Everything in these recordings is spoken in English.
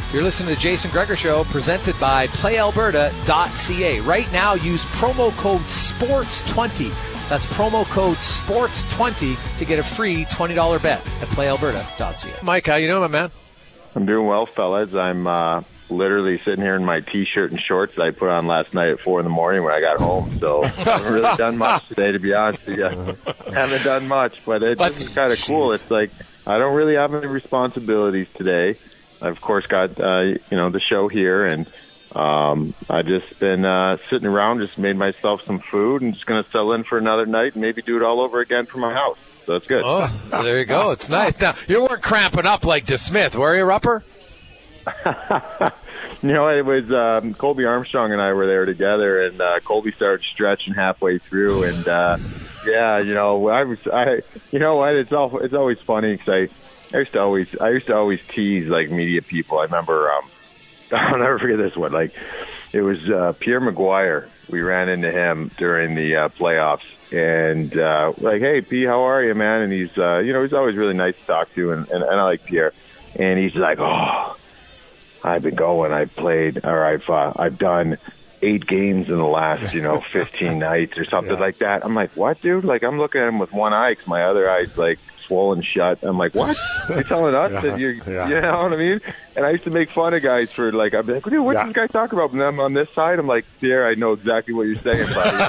You're listening to the Jason Gregor Show, presented by PlayAlberta.ca. Right now, use promo code SPORTS20. That's promo code SPORTS20 to get a free $20 bet at PlayAlberta.ca. Mike, how you doing, my man? I'm doing well, fellas. I'm literally sitting here in my T-shirt and shorts that I put on last night at 4 in the morning when I got home. So I haven't really done much today, to be honest with you. Haven't done much, but it's kind of cool. It's like I don't really have any responsibilities today. I've, of course, got, the show here, and I've just been sitting around, just made myself some food, and just going to settle in for another night and maybe do it all over again from my house. So that's good. Oh, there you go. It's nice. Now, you weren't cramping up like DeSmith, were you, Rupper? It was Colby Armstrong and I were there together, and Colby started stretching halfway through, and it's always funny because I used to always tease like media people. I remember I'll never forget this one. Like it was Pierre Maguire. We ran into him during the playoffs, and like, hey P, how are you, man? And he's he's always really nice to talk to, and I like Pierre. And he's like, oh, I've been going. I've done 8 games in the last 15 nights or something like that. I'm like, what, dude? Like I'm looking at him with one eye because my other eye's like swollen shut. I'm like, what? You're telling us that you know what I mean? And I used to make fun of guys for like, I'd be like, dude, what's this guy talking about? And I'm on this side. I'm like, Pierre, I know exactly what you're saying, buddy.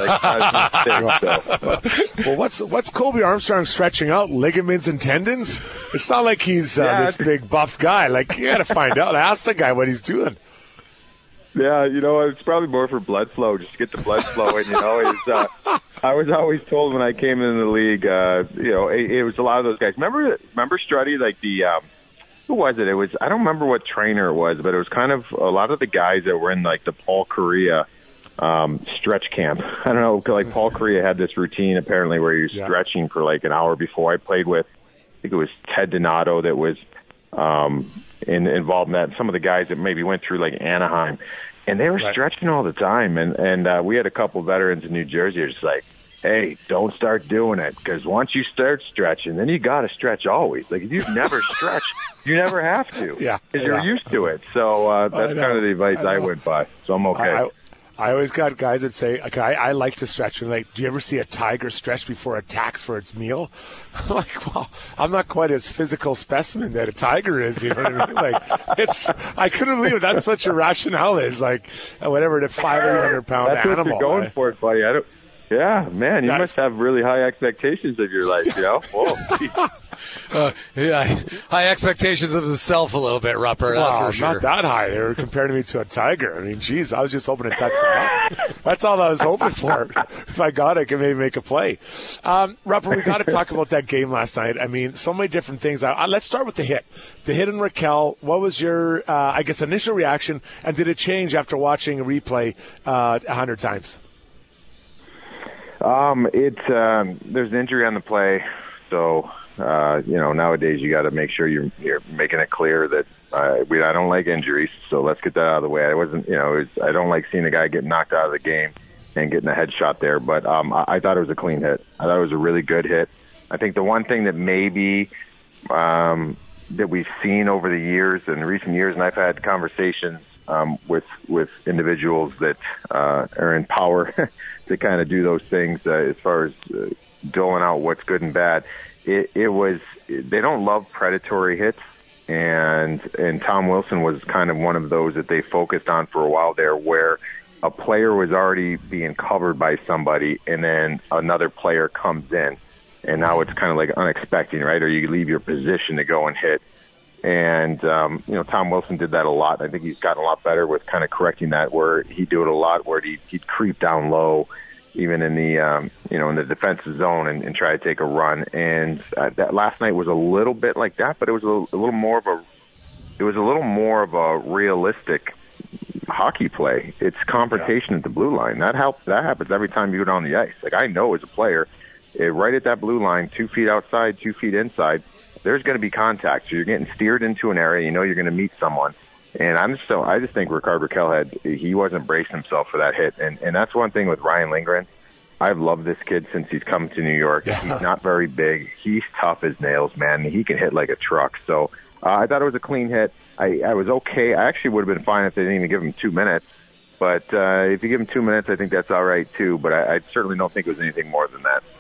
Well, what's Colby Armstrong stretching out? Ligaments and tendons? It's not like he's this big buff guy. Like you got to find out. Ask the guy what he's doing. Yeah, it's probably more for blood flow, just to get the blood flowing, I was always told when I came into the league, it was a lot of those guys. Remember Struddy, like who was it? It was, I don't remember what trainer it was, but it was kind of a lot of the guys that were in like the Paul Kariya stretch camp. I don't know, like Paul Kariya had this routine apparently where he was stretching for like an hour before. I played with, I think it was Ted Donato that was involved in that. Some of the guys that maybe went through like Anaheim, and they were stretching all the time. And we had a couple veterans in New Jersey who were just like, hey, don't start doing it, because once you start stretching, then you got to stretch always. Like if you've never stretched, you never have to, because you're used to it. So that's kind of the advice I went by. So I'm okay. I always got guys that say, okay, I like to stretch. And like, do you ever see a tiger stretch before it attacks for its meal? I'm like, well, I'm not quite as physical specimen that a tiger is. You know what I mean? Like, I couldn't believe it. That's what your rationale is. Like, whatever, the 500-pound animal. That's what you're going for it, buddy. Yeah, man, you must have really high expectations of your life, Whoa. High expectations of himself a little bit, Rupper, that's for sure. Not that high. They were comparing me to a tiger. I mean, geez, I was just hoping to touch the puck. That's all I was hoping for. If I got it, I could maybe make a play. Rupper, we got to talk about that game last night. I mean, so many different things. Let's start with the hit. The hit in Raquel. What was your, initial reaction, and did it change after watching a replay 100 times? There's an injury on the play, so nowadays you got to make sure you're making it clear that I don't like injuries, so let's get that out of the way. I don't like seeing a guy get knocked out of the game and getting a headshot there, but I thought it was a clean hit. I thought it was a really good hit. I think the one thing that maybe that we've seen over the years, in recent years, and I've had conversations with individuals that are in power to kind of do those things as far as doling out what's good and bad. They don't love predatory hits, and Tom Wilson was kind of one of those that they focused on for a while there, where a player was already being covered by somebody, and then another player comes in, and now it's kind of like unexpected, right? Or you leave your position to go and hit. And, Tom Wilson did that a lot. I think he's gotten a lot better with kind of correcting that, where he'd do it a lot, where he'd creep down low, even in the, in the defensive zone and try to take a run. And that last night was a little bit like that, but it was a little more of a realistic hockey play. It's confrontation at the blue line. That happens every time you go down the ice. Like, I know as a player, right at that blue line, 2 feet outside, 2 feet inside, there's going to be contact. So you're getting steered into an area. You're going to meet someone. And I just think Rickard Raquel he wasn't bracing himself for that hit. And that's one thing with Ryan Lindgren. I've loved this kid since he's come to New York. Yeah. He's not very big. He's tough as nails, man. He can hit like a truck. So I thought it was a clean hit. I was okay. I actually would have been fine if they didn't even give him 2 minutes. But if you give him 2 minutes, I think that's all right, too. But I certainly don't think it was anything more than that.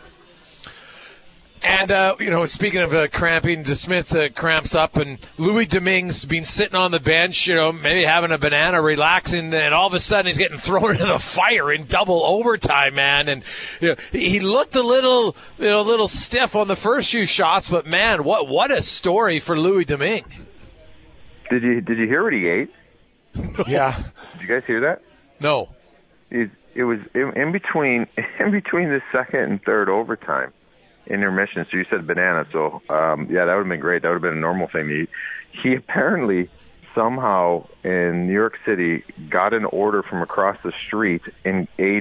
And, speaking of cramping, DeSmith cramps up, and Louis Domingue's been sitting on the bench, maybe having a banana, relaxing, and all of a sudden he's getting thrown into the fire in double overtime, man. And he looked a little stiff on the first few shots, but, man, what a story for Louis Domingue. Did you hear what he ate? Yeah. Did you guys hear that? No. It was in between the second and third overtime. Intermission. So you said banana. So, that would have been great. That would have been a normal thing to eat. He apparently somehow in New York City got an order from across the street and ate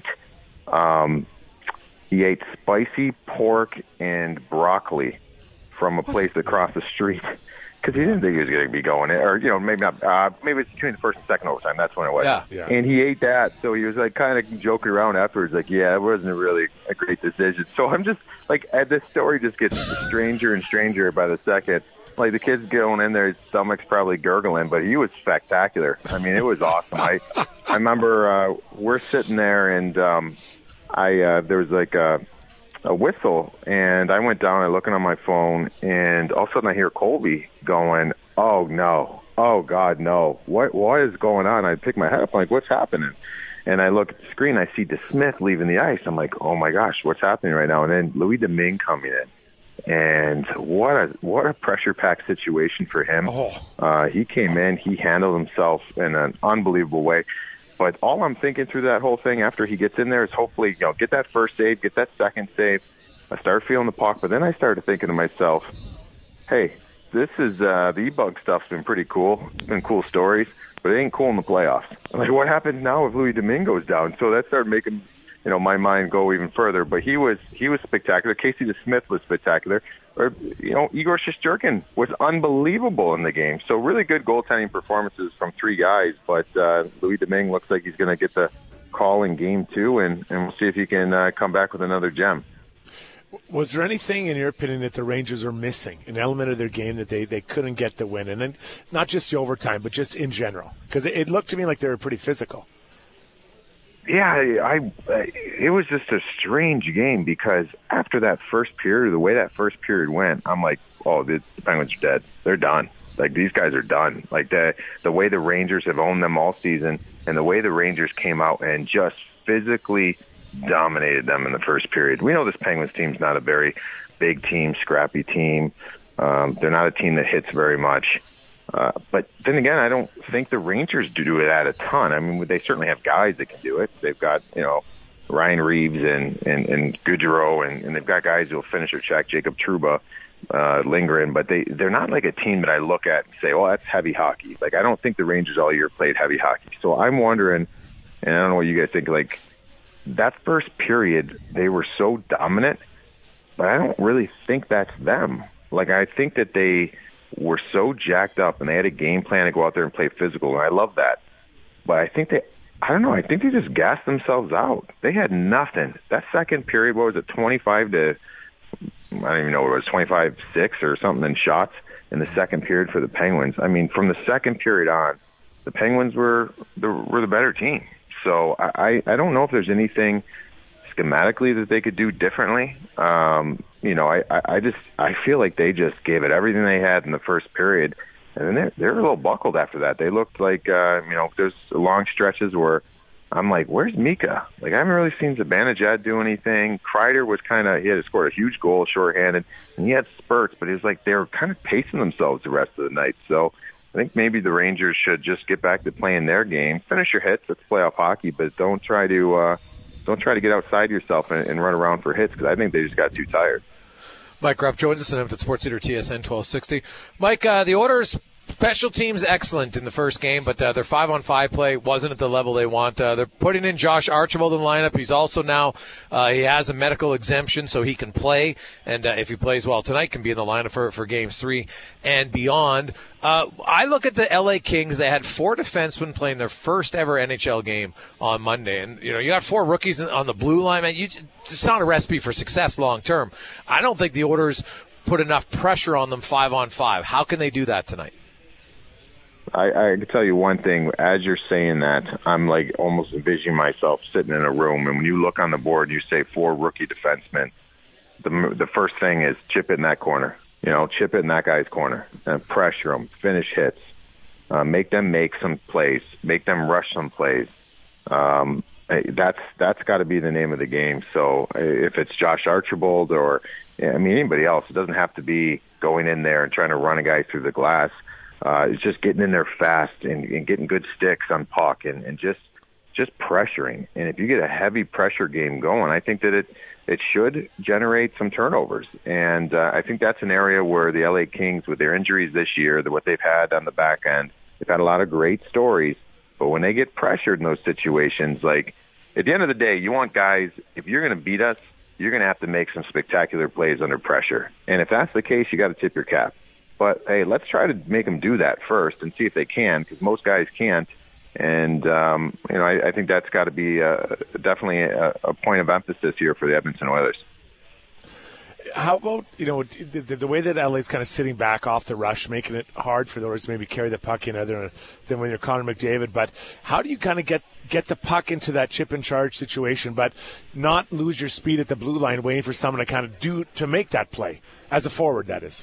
spicy pork and broccoli from a place across the street. Because he didn't think he was going to be going in, or maybe not. Maybe it's between the first and second overtime. That's when it was. Yeah. And he ate that, so he was like kind of joking around afterwards, like, "Yeah, it wasn't really a great decision." So I'm just like, this story just gets stranger and stranger by the second. Like the kid's going in there, his stomach's probably gurgling, but he was spectacular. I mean, it was awesome. I remember we're sitting there, and there was like a whistle, and I went down and looking on my phone, and all of a sudden I hear Colby going, "Oh no, oh God, no, what is going on?" I pick my head up, I'm like, what's happening? And I look at the screen, I see DeSmith leaving the ice. I'm like, oh my gosh, what's happening right now? And then Louis Domingue coming in, and what a pressure-packed situation for him. He came in, he handled himself in an unbelievable way. But all I'm thinking through that whole thing after he gets in there is hopefully, get that first save, get that second save. I started feeling the puck, but then I started thinking to myself, hey, this is the E-Bug stuff's been pretty cool. It's been cool stories, but it ain't cool in the playoffs. I'm like, what happens now if Louis Domingue goes down? So that started making my mind go even further. But he was spectacular. Casey DeSmith was spectacular. Igor Shesterkin was unbelievable in the game. So really good goaltending performances from three guys. But Louis Domingue looks like he's going to get the call in game 2, and we'll see if he can come back with another gem. Was there anything, in your opinion, that the Rangers are missing, an element of their game that they couldn't get the win? And then not just the overtime, but just in general? Because it looked to me like they were pretty physical. Yeah, it was just a strange game because after that first period, the way that first period went, I'm like, oh, the Penguins are dead. They're done. Like, these guys are done. Like, the way the Rangers have owned them all season and the way the Rangers came out and just physically dominated them in the first period. We know this Penguins team's not a very big team, scrappy team. They're not a team that hits very much. But then again, I don't think the Rangers do that a ton. I mean, they certainly have guys that can do it. They've got, Ryan Reeves and Gaudreau, and they've got guys who'll finish their check, Jacob Trouba, Lindgren, but they're not like a team that I look at and say, oh, that's heavy hockey. Like, I don't think the Rangers all year played heavy hockey. So I'm wondering, and I don't know what you guys think, like, that first period, they were so dominant, but I don't really think that's them. Like, I think that they were so jacked up and they had a game plan to go out there and play physical, and I love that. But I think I think they just gassed themselves out. They had nothing. That second period, what was it, 25 to, I don't even know what it was, 25-6 or something in shots in the second period for the Penguins. I mean, from the second period on, the Penguins were the better team. So I don't know if there's anything schematically that they could do differently. I feel like they just gave it everything they had in the first period, and then they're a little buckled after that. They looked like there's long stretches where I'm like, where's Mika? Like, I haven't really seen Zibanejad do anything. Kreider was he had scored a huge goal shorthanded, and he had spurts, but it was like they were kind of pacing themselves the rest of the night. So I think maybe the Rangers should just get back to playing their game, finish your hits. It's playoff hockey, but don't try to get outside yourself and run around for hits, because I think they just got too tired. Mike Rupp joins us at Sports Leader TSN 1260. Mike, the Oilers' special teams excellent in the first game, but their 5-on-5 play wasn't at the level they want. They're putting in Josh Archibald in the lineup. He's also now he has a medical exemption, so he can play, and if he plays well tonight, can be in the lineup for games 3 and beyond. I look at the LA Kings. They had 4 defensemen playing their first ever NHL game on Monday, and you got 4 rookies on the blue line. Man, it's not a recipe for success long term. I don't think the Oilers put enough pressure on them 5-on-5. How can they do that tonight? I can tell you one thing. As you're saying that, I'm like almost envisioning myself sitting in a room, and when you look on the board, you say 4 rookie defensemen. The first thing is chip it in that corner. Chip it in that guy's corner, and pressure them, finish hits, make them make some plays, make them rush some plays. That's got to be the name of the game. So if it's Josh Archibald or anybody else, it doesn't have to be going in there and trying to run a guy through the glass. It's just getting in there fast and getting good sticks on puck and just pressuring. And if you get a heavy pressure game going, I think that it should generate some turnovers. And I think that's an area where the LA Kings, with their injuries this year, what they've had on the back end, they've had a lot of great stories. But when they get pressured in those situations, like at the end of the day, you want guys, if you're going to beat us, you're going to have to make some spectacular plays under pressure. And if that's the case, you got to tip your cap. But, hey, let's try to make them do that first and see if they can, because most guys can't. And, I think that's got to be definitely a point of emphasis here for the Edmonton Oilers. How about, the way that LA's kind of sitting back off the rush, making it hard for the Oilers to maybe carry the puck in other than when you're Connor McDavid. But how do you kind of get the puck into that chip and charge situation, but not lose your speed at the blue line waiting for someone to kind of to make that play, as a forward, that is?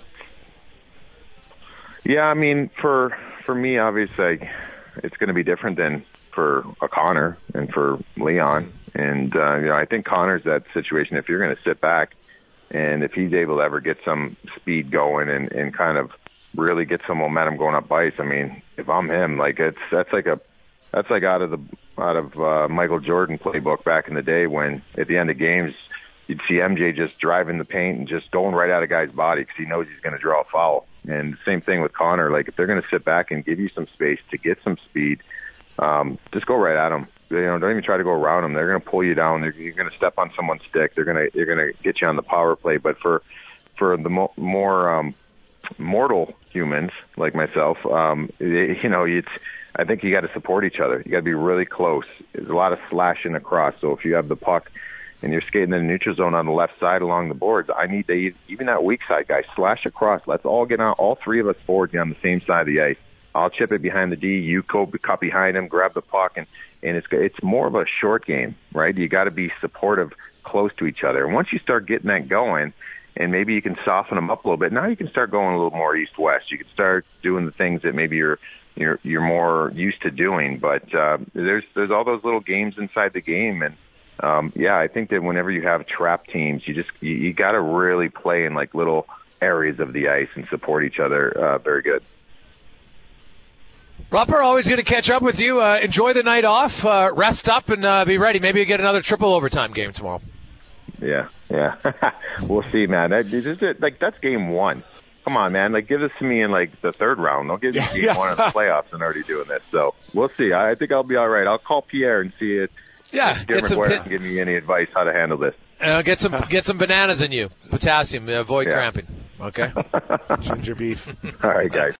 Yeah, for me, obviously, it's going to be different than for a Connor and for Leon. And, I think Connor's that situation. If you're going to sit back and if he's able to ever get some speed going and kind of really get some momentum going up ice, if I'm him, that's like out of Michael Jordan playbook back in the day when at the end of games you'd see MJ just driving the paint and just going right at a guy's body because he knows he's going to draw a foul. And same thing with Connor. If they're going to sit back and give you some space to get some speed, just go right at them. Don't even try to go around them. They're going to pull you down. You're going to step on someone's stick. They're going to get you on the power play. But for the more mortal humans like myself, I think you got to support each other. You got to be really close. There's a lot of slashing across. So if you have the puck and you're skating in the neutral zone on the left side along the boards, I need to, even that weak side guy, slash across. Let's all get on, all three of us forward, get on the same side of the ice. I'll chip it behind the D. You cut behind him, grab the puck, and it's more of a short game, right? You got to be supportive, close to each other. And once you start getting that going, and maybe you can soften them up a little bit, now you can start going a little more east-west. You can start doing the things that maybe you're more used to doing. But there's all those little games inside the game, and I think that whenever you have trap teams, you got to really play in little areas of the ice and support each other very good. Rupper, always good to catch up with you. Enjoy the night off, rest up, and be ready. Maybe you get another triple overtime game tomorrow. Yeah. We'll see, man. That's game one. Come on, man. Give this to me in the third round. Don't give me game one of the playoffs and already doing this. So we'll see. I think I'll be all right. I'll call Pierre and see it. Yeah, give me any advice how to handle this. Get some bananas in you, potassium, avoid cramping. Okay. Ginger beef. All right, guys.